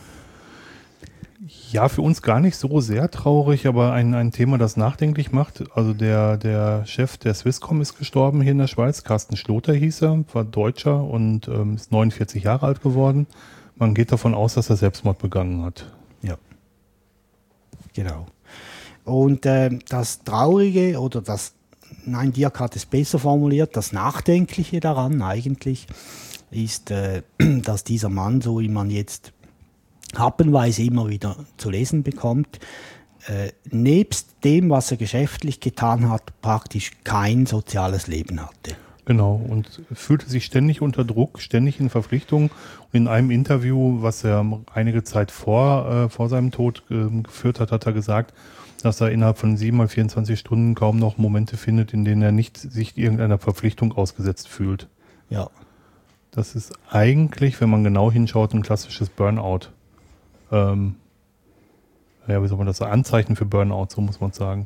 Ja, für uns gar nicht so sehr traurig, aber ein Thema, das nachdenklich macht. Also der Chef der Swisscom ist gestorben hier in der Schweiz. Carsten Schloter hieß er, war Deutscher und ist 49 Jahre alt geworden. Man geht davon aus, dass er Selbstmord begangen hat. Ja. Genau. Und das Traurige oder Dirk hat es besser formuliert, das Nachdenkliche daran eigentlich ist, dass dieser Mann, so wie man jetzt happenweise immer wieder zu lesen bekommt, nebst dem, was er geschäftlich getan hat, praktisch kein soziales Leben hatte. Genau, und fühlte sich ständig unter Druck, ständig in Verpflichtungen. Und in einem Interview, was er einige Zeit vor seinem Tod geführt hat, hat er gesagt, dass er innerhalb von 7 mal 24 Stunden kaum noch Momente findet, in denen er nicht sich irgendeiner Verpflichtung ausgesetzt fühlt. Ja. Das ist eigentlich, wenn man genau hinschaut, ein klassisches Burnout. Wie soll man das sagen? Anzeichen für Burnout, so muss man sagen.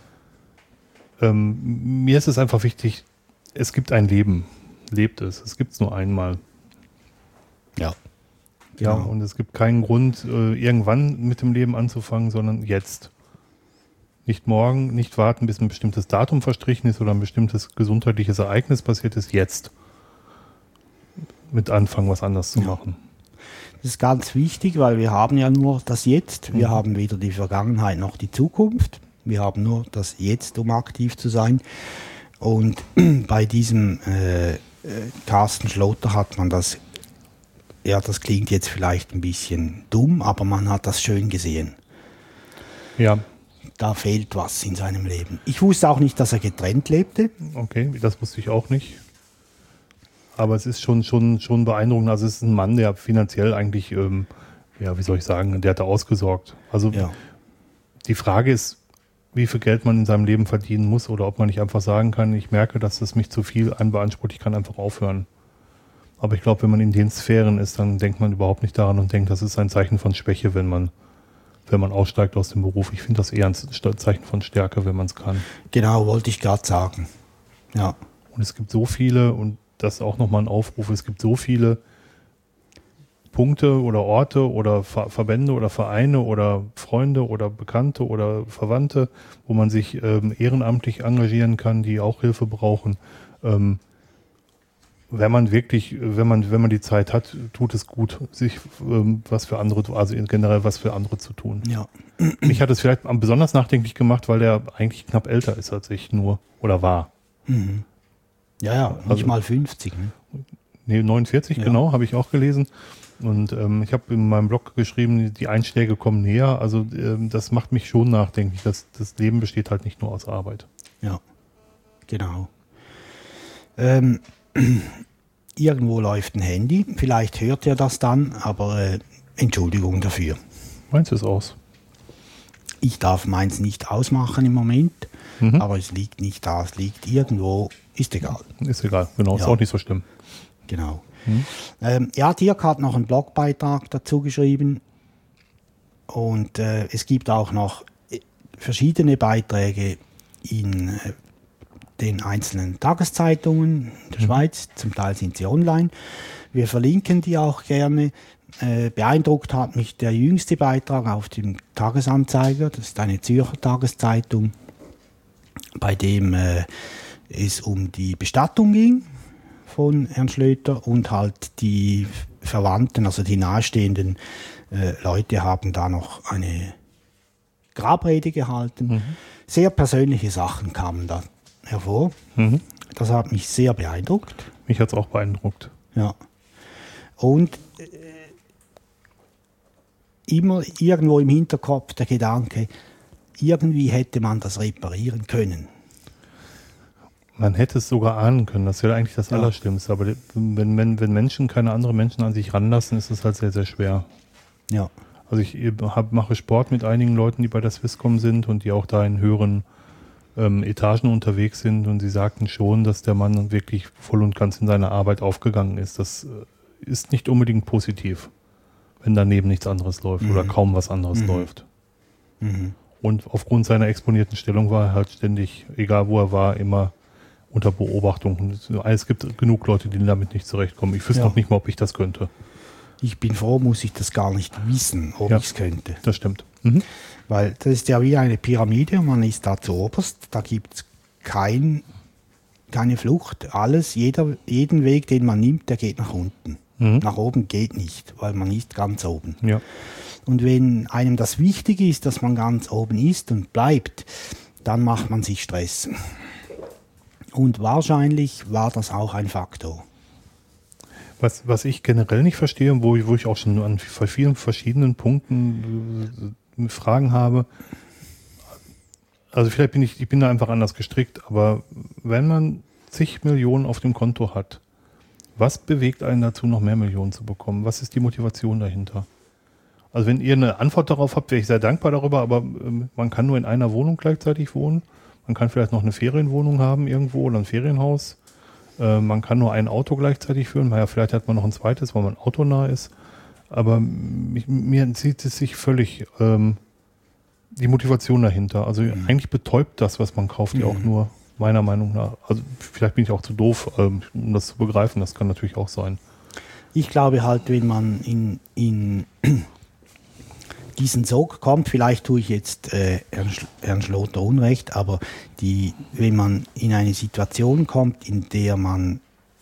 Mir ist es einfach wichtig, es gibt ein Leben. Lebt es. Es gibt es nur einmal. Ja. Ja, Genau. und es gibt keinen Grund, irgendwann mit dem Leben anzufangen, sondern jetzt. Nicht morgen, nicht warten, bis ein bestimmtes Datum verstrichen ist oder ein bestimmtes gesundheitliches Ereignis passiert ist. Jetzt. Mit anfangen, was anders zu machen. Das ist ganz wichtig, weil wir haben ja nur das Jetzt. Wir haben weder die Vergangenheit noch die Zukunft. Wir haben nur das Jetzt, um aktiv zu sein. Und bei diesem Carsten Schloter hat man das, ja, das klingt jetzt vielleicht ein bisschen dumm, aber man hat das schön gesehen. Ja, Da fehlt was in seinem Leben. Ich wusste auch nicht, dass er getrennt lebte. okay, das wusste ich auch nicht. Aber es ist schon beeindruckend. Also es ist ein Mann, der finanziell eigentlich, wie soll ich sagen, der hat da ausgesorgt. Also Ja. die Frage ist, wie viel Geld man in seinem Leben verdienen muss oder ob man nicht einfach sagen kann, ich merke, dass das mich zu viel anbeansprucht, ich kann einfach aufhören. Aber ich glaube, wenn man in den Sphären ist, dann denkt man überhaupt nicht daran und denkt, das ist ein Zeichen von Schwäche, wenn man aussteigt aus dem Beruf. Ich finde das eher ein Zeichen von Stärke, wenn man es kann. Genau, wollte ich gerade sagen. Ja. Und es gibt so viele, und das ist auch nochmal ein Aufruf, es gibt so viele Punkte oder Orte oder Verbände oder Vereine oder Freunde oder Bekannte oder Verwandte, wo man sich ehrenamtlich engagieren kann, die auch Hilfe brauchen. Wenn man die Zeit hat, tut es gut, sich was für andere, also generell was für andere zu tun. Ja. Mich hat es vielleicht besonders nachdenklich gemacht, weil der eigentlich knapp älter ist als ich nur oder war. Ja, nicht Also- mal 50. Ne? Nee, 49, Ja. genau, habe ich auch gelesen. Und ich habe in meinem Blog geschrieben, die Einschläge kommen näher. Also das macht mich schon nachdenklich. Das Leben besteht halt nicht nur aus Arbeit. Ja, genau. Irgendwo läuft ein Handy. Vielleicht hört ihr das dann, aber Entschuldigung dafür. Meins ist aus. Ich darf meins nicht ausmachen im Moment, aber es liegt nicht da, es liegt irgendwo, ist egal. Ist egal, genau, ist Ja. auch nicht so schlimm. Genau. Dirk hat noch einen Blogbeitrag dazu geschrieben und es gibt auch noch verschiedene Beiträge in den einzelnen Tageszeitungen der Schweiz, zum Teil sind sie online. Wir verlinken die auch gerne. Beeindruckt hat mich der jüngste Beitrag auf dem Tagesanzeiger, das ist eine Zürcher Tageszeitung, bei dem es um die Bestattung ging von Herrn Schlöter und halt die Verwandten, also die nahestehenden Leute haben da noch eine Grabrede gehalten. Sehr persönliche Sachen kamen da hervor. Das hat mich sehr beeindruckt. Mich hat es auch beeindruckt. Ja. Und immer irgendwo im Hinterkopf der Gedanke, irgendwie hätte man das reparieren können. Man hätte es sogar ahnen können, das wäre eigentlich das Allerschlimmste. Aber wenn Menschen keine anderen Menschen an sich ranlassen, ist es halt sehr, sehr schwer. Ja. Also ich mache Sport mit einigen Leuten, die bei der Swisscom sind und die auch da in höheren Etagen unterwegs sind. Und sie sagten schon, dass der Mann wirklich voll und ganz in seine Arbeit aufgegangen ist. Das ist nicht unbedingt positiv, wenn daneben nichts anderes läuft oder kaum was anderes läuft. Und aufgrund seiner exponierten Stellung war er halt ständig, egal wo er war, immer unter Beobachtung. Es gibt genug Leute, die damit nicht zurechtkommen. Ich wüsste noch nicht mal, ob ich das könnte. Ich bin froh, muss ich das gar nicht wissen, ob ich es könnte. Das stimmt. Weil das ist ja wie eine Pyramide und man ist da zuoberst. Da gibt es keine Flucht. Jeden Weg, den man nimmt, der geht nach unten. Nach oben geht nicht, weil man ist ganz oben. Ja. Und wenn einem das wichtig ist, dass man ganz oben ist und bleibt, dann macht man sich Stress. Und wahrscheinlich war das auch ein Faktor. Was ich generell nicht verstehe, wo ich auch schon an vielen verschiedenen Punkten Fragen habe, also vielleicht bin da einfach anders gestrickt, aber wenn man zig Millionen auf dem Konto hat, was bewegt einen dazu, noch mehr Millionen zu bekommen? Was ist die Motivation dahinter? Also wenn ihr eine Antwort darauf habt, wäre ich sehr dankbar darüber, aber man kann nur in einer Wohnung gleichzeitig wohnen. Man kann vielleicht noch eine Ferienwohnung haben irgendwo oder ein Ferienhaus. Man kann nur ein Auto gleichzeitig führen. Naja, vielleicht hat man noch ein zweites, weil man autonah ist. Aber mir entzieht es sich völlig die Motivation dahinter. Also eigentlich betäubt das, was man kauft, ja auch nur meiner Meinung nach. Also vielleicht bin ich auch zu doof, um das zu begreifen. Das kann natürlich auch sein. Ich glaube halt, wenn man in diesen Sog kommt, vielleicht tue ich jetzt Herrn Schloter Unrecht, aber wenn man in eine Situation kommt, in der man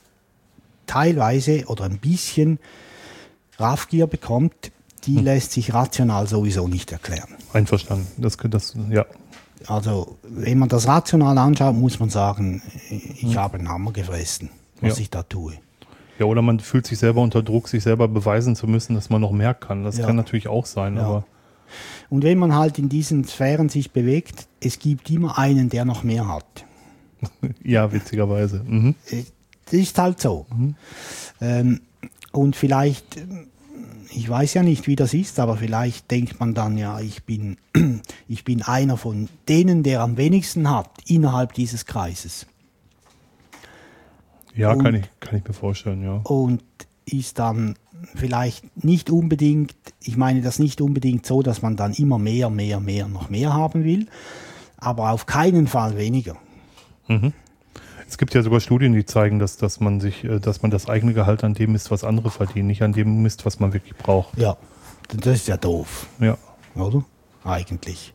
teilweise oder ein bisschen Raffgier bekommt, die lässt sich rational sowieso nicht erklären. Einverstanden. Ja. Also wenn man das rational anschaut, muss man sagen, ich habe einen Hammer gefressen, was ich da tue. Ja, oder man fühlt sich selber unter Druck, sich selber beweisen zu müssen, dass man noch mehr kann. Das kann natürlich auch sein. Ja. Aber und wenn man halt in diesen Sphären sich bewegt, es gibt immer einen, der noch mehr hat. ja, witzigerweise. Das ist halt so. Und vielleicht, ich weiß ja nicht, wie das ist, aber vielleicht denkt man dann, ja, ich bin einer von denen, der am wenigsten hat innerhalb dieses Kreises. Ja, kann ich mir vorstellen, ja. Und ist dann vielleicht nicht unbedingt, ich meine das nicht unbedingt so, dass man dann immer mehr, noch mehr haben will, aber auf keinen Fall weniger. Es gibt ja sogar Studien, die zeigen, dass man das eigene Gehalt an dem misst, was andere verdienen, nicht an dem misst, was man wirklich braucht. Ja, das ist ja doof. Ja. Oder? Eigentlich.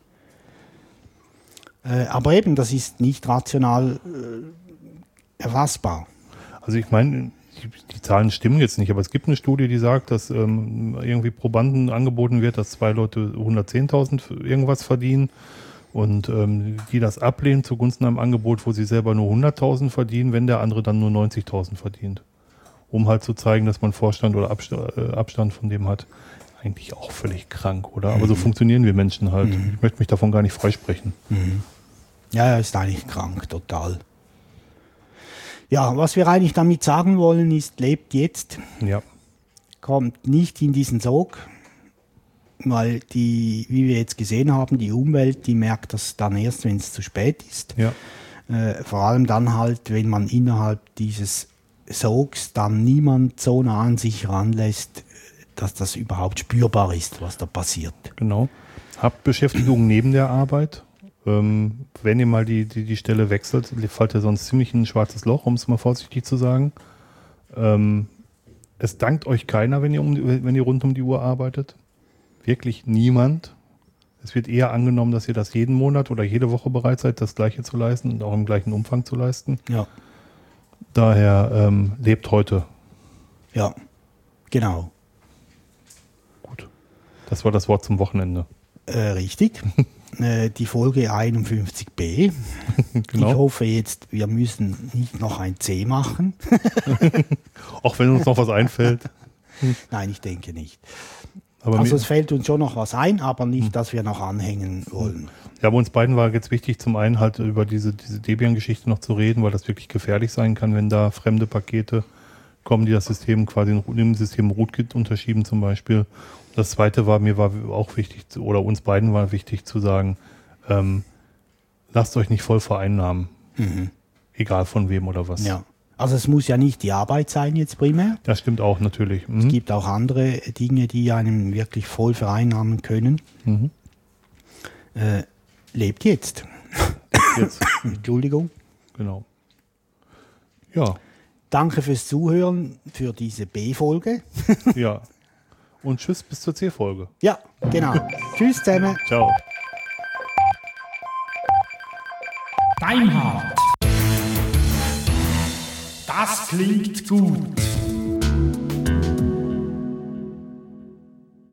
Aber eben, das ist nicht rational erfassbar. Also ich meine, die Zahlen stimmen jetzt nicht, aber es gibt eine Studie, die sagt, dass irgendwie Probanden angeboten wird, dass 2 Leute 110.000 irgendwas verdienen und die das ablehnen zugunsten einem Angebot, wo sie selber nur 100.000 verdienen, wenn der andere dann nur 90.000 verdient. Um halt zu zeigen, dass man Vorstand oder Abstand von dem hat. Eigentlich auch völlig krank, oder? Aber so funktionieren wir Menschen halt. Ich möchte mich davon gar nicht freisprechen. Ja, ist eigentlich krank, total. Ja, was wir eigentlich damit sagen wollen, ist, lebt jetzt, kommt nicht in diesen Sog, weil wie wir jetzt gesehen haben, die Umwelt, die merkt das dann erst, wenn es zu spät ist. Ja. Vor allem dann halt, wenn man innerhalb dieses Sogs dann niemand so nah an sich ranlässt, dass das überhaupt spürbar ist, was da passiert. Genau. Habt Beschäftigung neben der Arbeit. Wenn ihr mal die Stelle wechselt, fällt ihr sonst ziemlich in ein schwarzes Loch, um es mal vorsichtig zu sagen. Es dankt euch keiner, wenn ihr rund um die Uhr arbeitet. Wirklich niemand. Es wird eher angenommen, dass ihr das jeden Monat oder jede Woche bereit seid, das Gleiche zu leisten und auch im gleichen Umfang zu leisten. Ja. Daher lebt heute. Ja, genau. Gut. Das war das Wort zum Wochenende. Richtig. Die Folge 51b. Genau. Ich hoffe jetzt, wir müssen nicht noch ein C machen. Auch wenn uns noch was einfällt. Nein, ich denke nicht. Aber Also es fällt uns schon noch was ein, aber nicht, dass wir noch anhängen wollen. Ja, bei uns beiden war jetzt wichtig, zum einen halt über diese Debian-Geschichte noch zu reden, weil das wirklich gefährlich sein kann, wenn da fremde Pakete kommen, die das System quasi im System Rootkit unterschieben zum Beispiel. Das zweite mir war auch wichtig, oder uns beiden war wichtig zu sagen, lasst euch nicht voll vereinnahmen. Egal von wem oder was. Ja. Also es muss ja nicht die Arbeit sein jetzt primär. Das stimmt auch natürlich. Es gibt auch andere Dinge, die einem wirklich voll vereinnahmen können. Lebt jetzt. Entschuldigung. Genau. Ja. Danke fürs Zuhören für diese B-Folge. Ja. Und tschüss bis zur C-Folge. Ja, genau. Tschüss zusammen. Ciao. Deinhard. Das klingt gut.